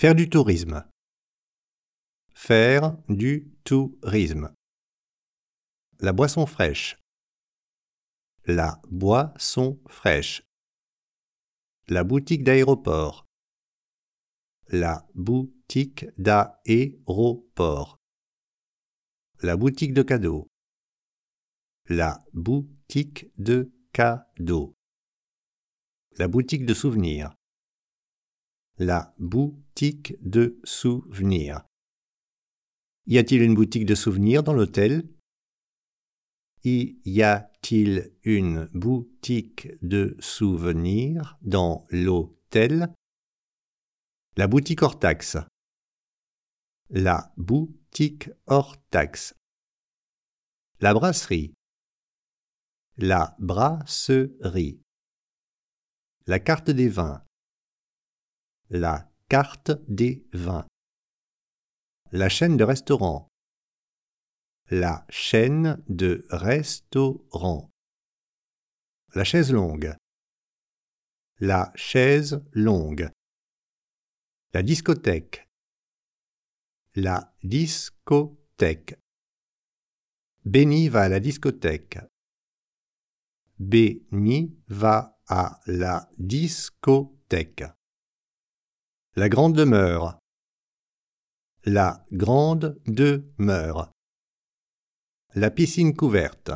Faire du tourisme. Faire du tourisme. La boisson fraîche. La boisson fraîche. La boutique d'aéroport. La boutique d'aéroport. La boutique de cadeaux. La boutique de cadeaux. La boutique de souvenirs. La boutique de souvenirs. Y a-t-il une boutique de souvenirs dans l'hôtel? Y a-t-il une boutique de souvenirs dans l'hôtel? La boutique hors taxe. La boutique hors taxe. La brasserie. La brasserie. La carte des vins. La carte des vins. La chaîne de restaurants. La chaîne de restaurants. La chaise longue. La chaise longue. La discothèque. La discothèque. Benny va à la discothèque. Benny va à la discothèque. La grande demeure. La grande demeure. La piscine couverte.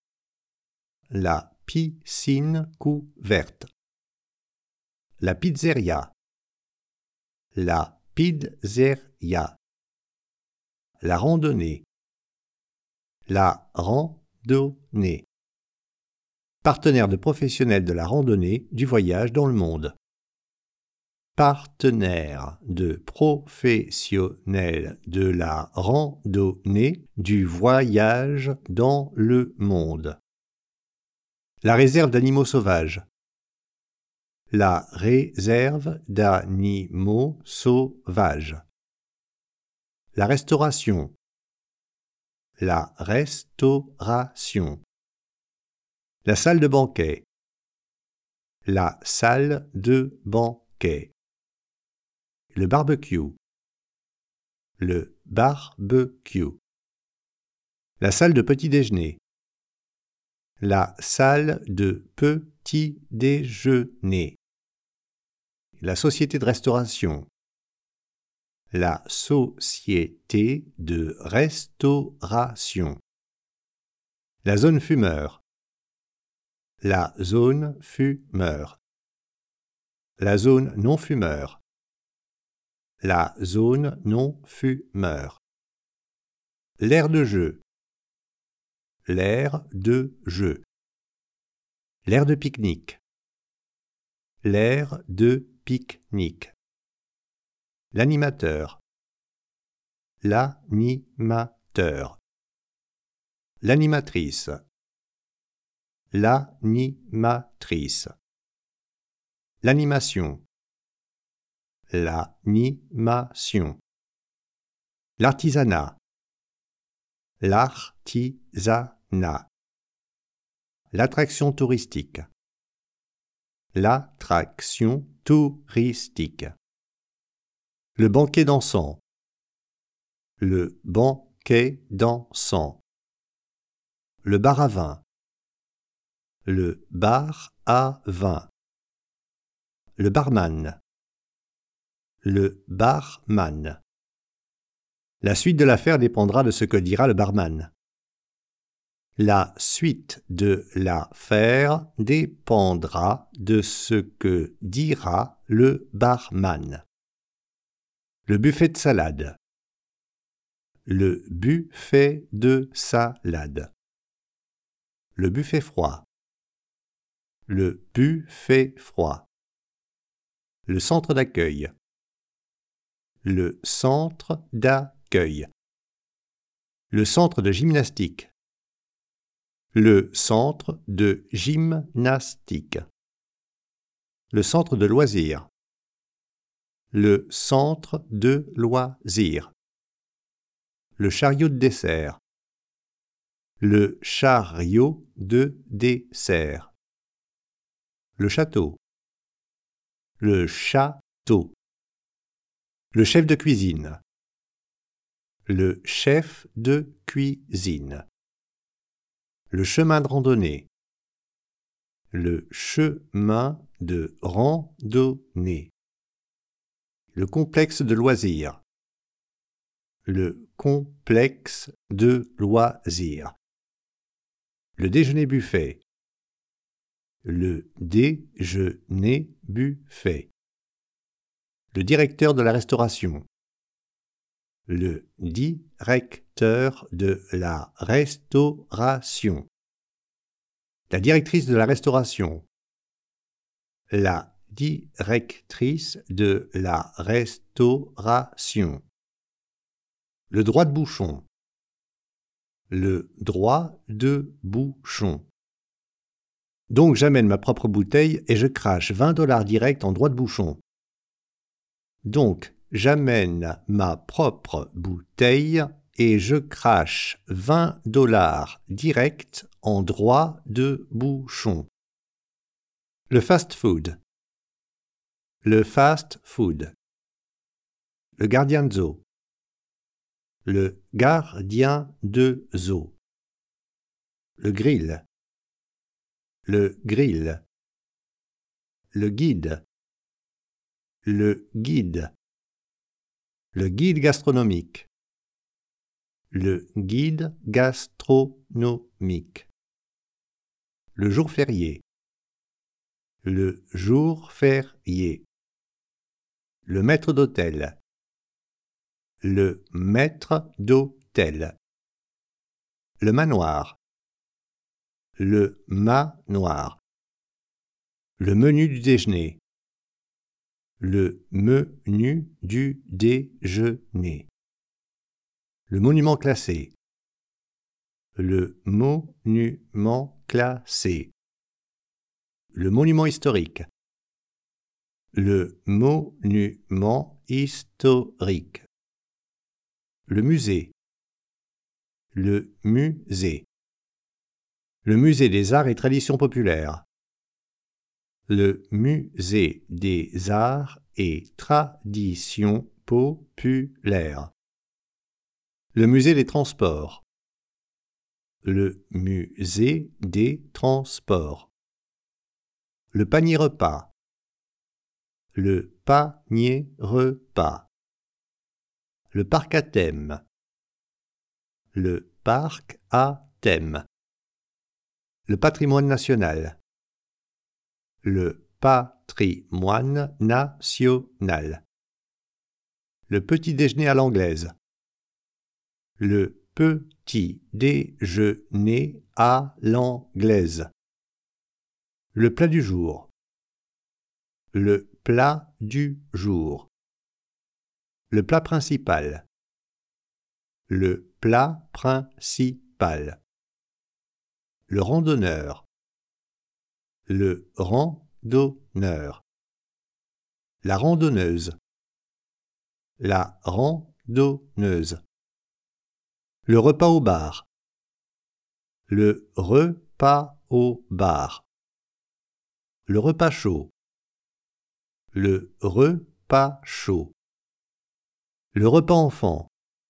La piscine couverte. La pizzeria. La pizzeria. La randonnée. La randonnée. Partenaire de professionnels de la randonnée du voyage dans le monde. Partenaire de professionnels de la randonnée du voyage dans le monde. La réserve d'animaux sauvages. La réserve d'animaux sauvages. La restauration. La restauration. La salle de banquet. La salle de banquet. Le barbecue. Le barbecue. La salle de petit déjeuner. La salle de petit déjeuner. La société de restauration. La société de restauration. La zone fumeur. La zone fumeur. La zone non-fumeur. La zone non-fumeur. L'aire de jeu. L'aire de jeu. L'aire de pique-nique. L'aire de pique-nique. L'animateur. L'animateur. L'animatrice. L'animatrice. L'animation. L'animation. L'artisanat. L'artisanat. L'attraction touristique. L'attraction touristique. Le banquet dansant. Le banquet dansant. Le bar à vin. Le bar à vin. Le barman. Le barman. La suite de l'affaire dépendra de ce que dira le barman. La suite de l'affaire dépendra de ce que dira le barman. Le buffet de salade. Le buffet de salade. Le buffet froid. Le buffet froid. Le centre d'accueil. Le centre d'accueil. Le centre de gymnastique. Le centre de gymnastique. Le centre de loisirs. Le centre de loisirs. Le chariot de dessert. Le chariot de dessert. Le château. Le château. Le chef de cuisine. Le chef de cuisine. Le chemin de randonnée. Le chemin de randonnée. Le complexe de loisirs. Le complexe de loisirs. Le déjeuner buffet. Le déjeuner buffet. Le directeur de la restauration. Le directeur de la restauration. La directrice de la restauration. La directrice de la restauration. Le droit de bouchon. Le droit de bouchon. Donc j'amène ma propre bouteille et je crache 20$ direct en droit de bouchon. Donc j'amène ma propre bouteille et je crache 20$ direct en droit de bouchon. Le fast-food. Le fast-food. Le gardien de zoo. Le gardien de zoo. Le grill. Le grill. Le guide. Le guide. Le guide gastronomique. Le guide gastronomique. Le jour férié. Le jour férié. Le maître d'hôtel. Le maître d'hôtel. Le manoir. Le manoir. Le menu du déjeuner. Le menu du déjeuner. Le monument classé. Le monument classé. Le monument historique. Le monument historique. Le musée. Le musée. Le musée des arts et traditions populaires. Le musée des arts et traditions populaires. Le musée des transports. Le musée des transports. Le panier repas. Le panier repas. Le parc à thème. Le parc à thème. Le patrimoine national. Le patrimoine national. Le petit déjeuner à l'anglaise. Le petit déjeuner à l'anglaise. Le plat du jour. Le plat du jour. Le plat principal. Le plat principal. Le randonneur. Le randonneur. La randonneuse. La randonneuse. Le repas au bar. Le repas au bar. Le repas chaud. Le repas chaud. Le repas enfant.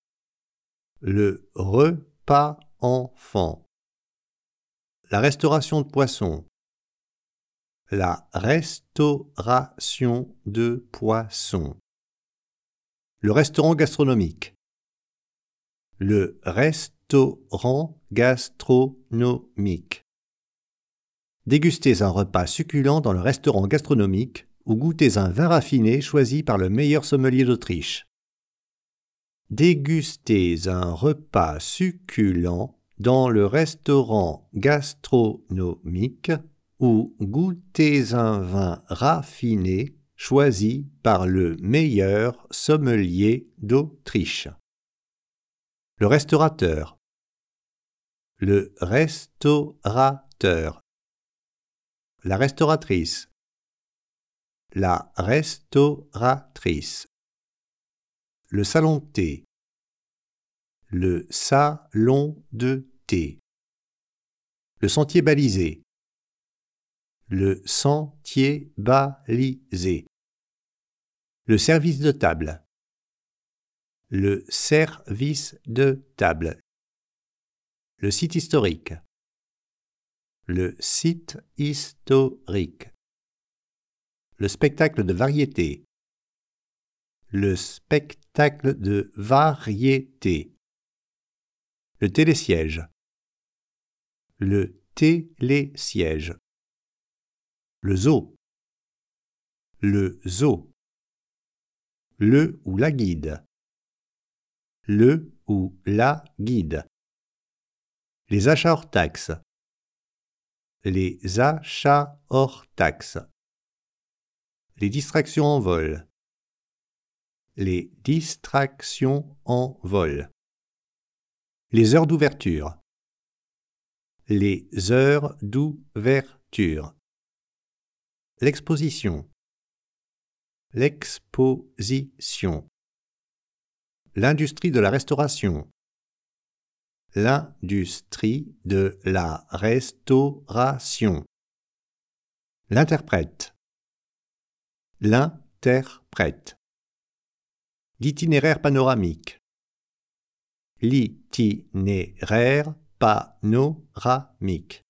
Le repas enfant. La restauration de poisson. La restauration de poisson. Le restaurant gastronomique. Le restaurant gastronomique. Dégustez un repas succulent dans le restaurant gastronomique ou goûtez un vin raffiné choisi par le meilleur sommelier d'Autriche. Dégustez un repas succulent dans le restaurant gastronomique ou goûtez un vin raffiné choisi par le meilleur sommelier d'Autriche. Le restaurateur. Le restaurateur. La restauratrice. La restauratrice. Le salon de thé. Le salon de thé. Le sentier balisé. Le sentier balisé. Le service de table. Le service de table. Le site historique. Le site historique. Le spectacle de variété. Le spectacle de variété. Le télésiège. Le télésiège. Le zoo. Le zoo. Le ou la guide. Le ou la guide. Les achats hors taxes. Les achats hors taxes. Les distractions en vol. Les distractions en vol. Les heures d'ouverture. Les heures d'ouverture. L'exposition. L'exposition. L'industrie de la restauration. L'industrie de la restauration. L'interprète. L'interprète. L'itinéraire panoramique. L'itinéraire panoramique.